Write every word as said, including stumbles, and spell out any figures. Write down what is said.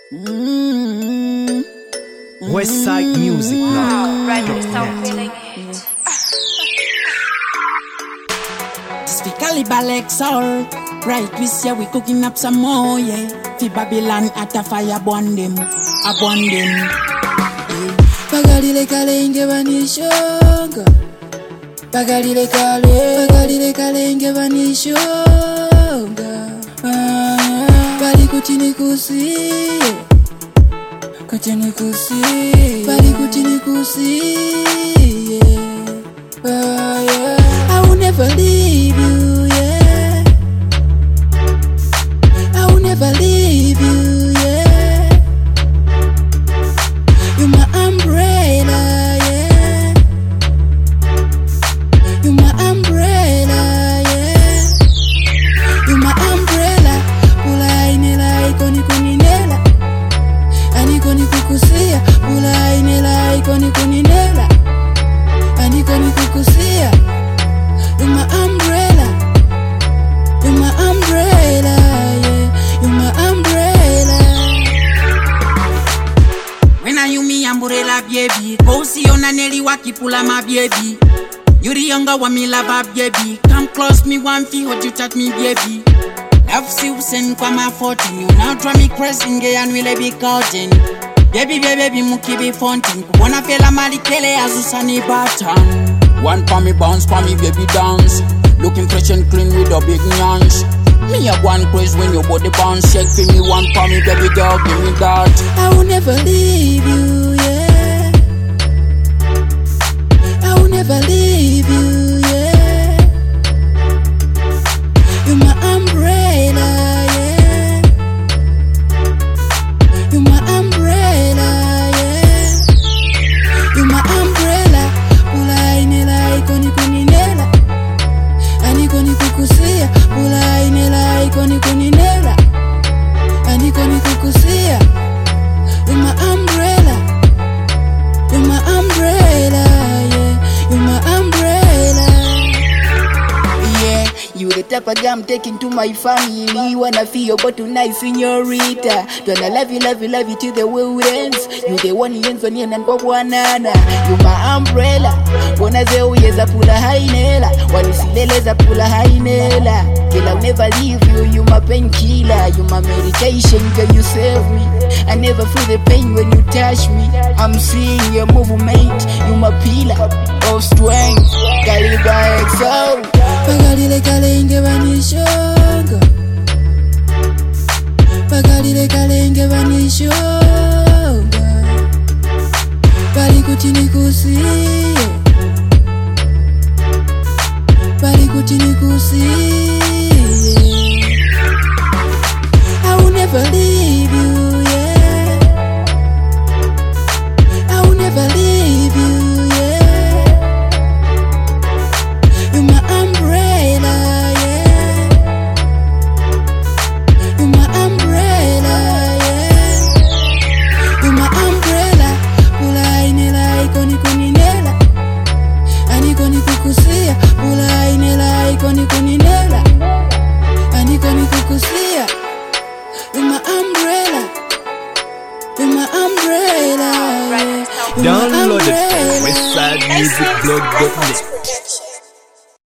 Mm-hmm. Westside Music Blog. Right, stop feeling it. Just fi caliber like soul. Right, we say we cooking up some more, yeah. Fi Babylon at a fire burn them, a burn them. Bagalile kale inge vanishonga, bagalile kale, bagalile kale inge vanishonga. Bali kutini kusiye, kutini kusiye, bali kutini kusiye. Ah, yeah. I will never leave you, yeah. I will never leave you, yeah. You're my umbrella, yeah. You're my umbrella, yeah. You're my umbrella. Pula inela ikoni kuninela, anikoni kukusia. Pula inela ikoni kuninela, anikoni kukusia. You're my umbrella. You're my umbrella, yeah. You're my umbrella. When are you me umbrella, baby? Go see on a Nelly wakipula my baby. You the younger one me love a baby. Come close me one fee, hold you touch me baby. Love si usen kwa ma fourteen. You now draw me crazy gay and will be counting. Baby baby baby muki be fountain. Kubona fela malikele azusani button. One for me bounce, for me baby dance. Looking fresh and clean with a big nyansh. Me a one craze when your body bounce. Shake for me one for me baby girl, give me that. I will never leave you, yeah. I will never leave you, yeah. You're my umbrella, yeah. You're my umbrella, yeah. You're my umbrella. Pula inela ikoni kuninela, anikoni kukusia. Pula inela ikoni kuninela, anikoni kukusia. You're my umbrella. You're my umbrella, yeah. You're my umbrella. Yeah, you the type of guy I'm taking to my family. Wanna feel your body nice, señorita. Gonna love you, love you, love you till the world ends. You the one who ends on you and Bobwanana. You my umbrella. Wanna say we is a pula hainela. Wanna see leles a pula hainela. Girl, I'll never leave you. You my painkiller. You my medication, girl, you save me. I never feel the pain when you touch me. I'm seeing your movement. You my pillar of strength. Caliber X O. Bagalile kale inge vanishonga, bagalile kale inge vanishonga. Bali kutini kusiye, bali kutini kusiye. I will never leave you, yeah. I will never leave you, yeah. You're my umbrella, yeah. You're my umbrella, yeah. You're my umbrella. Pula inela ikoni kuninela, anikoni kukusia. Pula inela ikoni kuninela, anikoni kukusia. You're my umbrella. You're my umbrella, yeah. You're my Download it umbrella. from westside music blog dot net.